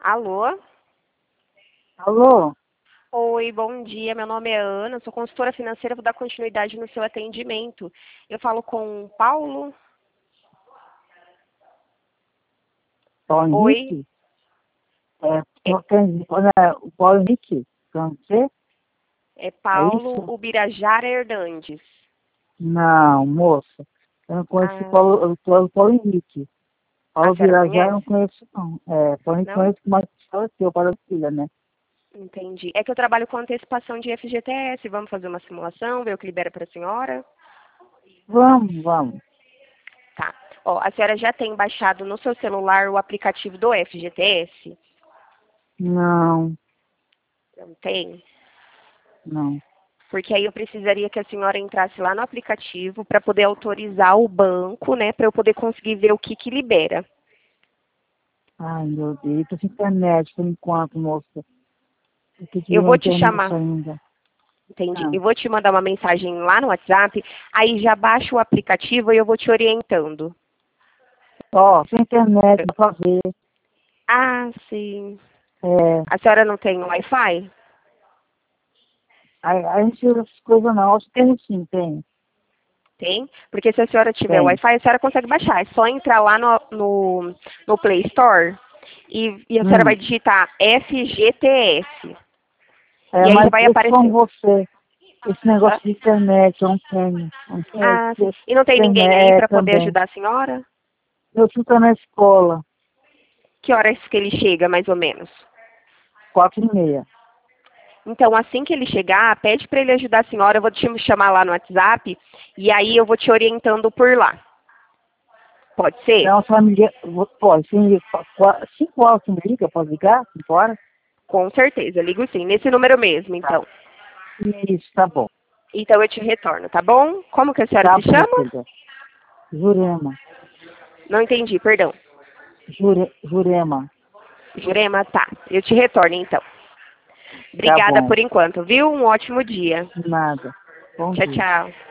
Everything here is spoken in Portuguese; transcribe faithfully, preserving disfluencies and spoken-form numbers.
Alô? Alô? Oi, bom dia. Meu nome é Ana, sou consultora financeira, vou dar continuidade no seu atendimento. Eu falo com o Paulo. Paulo Oi. Henrique? É, É, não tem- olha, o Paulo Henrique, com você? é É Paulo isso? Ubirajara Hernandes. Não, moça. Eu não conheço o Ah, Paulo, o Paulo, Paulo Henrique. a Paulo senhora Virajá eu não conhece? conheço, não. É, Paulo Henrique Não? conheço mais que seu, Paulo Filha, né? Entendi. É que eu trabalho com antecipação de F G T S. Vamos fazer uma simulação, ver o que libera para a senhora? Vamos, vamos. Tá. Ó, a senhora já tem baixado no seu celular o aplicativo do F G T S? Não, Não tem? não. Porque aí eu precisaria que a senhora entrasse lá no aplicativo para poder autorizar o banco, né, para eu poder conseguir ver o que que libera. Ai, meu Deus, eu tô sem internet por enquanto, moça. Eu tenho que Eu ver a vou te internet chamar, ainda. entendi. Ah, Eu vou te mandar uma mensagem lá no WhatsApp, aí já baixa o aplicativo e eu vou te orientando. ó, sem internet, não pra ver. Ah, sim. É, A senhora não tem Wi-Fi? a, a gente usa essas coisas não. Acho que tem sim, tem. Tem? Porque se a senhora tiver Tem. Wi-Fi, a senhora consegue baixar. É só entrar lá no, no, no Play Store e, e a senhora vai Hum. digitar F G T S. É, E aí já mas vai esse com aparecer. você, esse negócio de internet, eu não tenho. Eu não tenho Ah, sim. esse- E não tem ninguém aí internet para poder também. ajudar a senhora? Meu filho está na escola, Que horas que ele chega, mais ou menos? quatro e meia. Então, assim que ele chegar, pede para ele ajudar a senhora, eu vou te chamar lá no WhatsApp e aí eu vou te orientando por lá. Pode ser? Então, só me liga, vou- pode, sim, cinco horas você me liga, pode ligar? Cinco horas? Com certeza, ligo sim, nesse número mesmo, Tá. então. Isso, tá bom. Então eu te retorno, tá bom? Como que a senhora Tá se bom, chama? filha. Jurema. Não entendi, perdão. Jure, Jurema. Jurema, tá. Eu te retorno, então. Tá Obrigada bom. por enquanto, viu? Um ótimo dia. Nada. Bom Tchau, dia. tchau.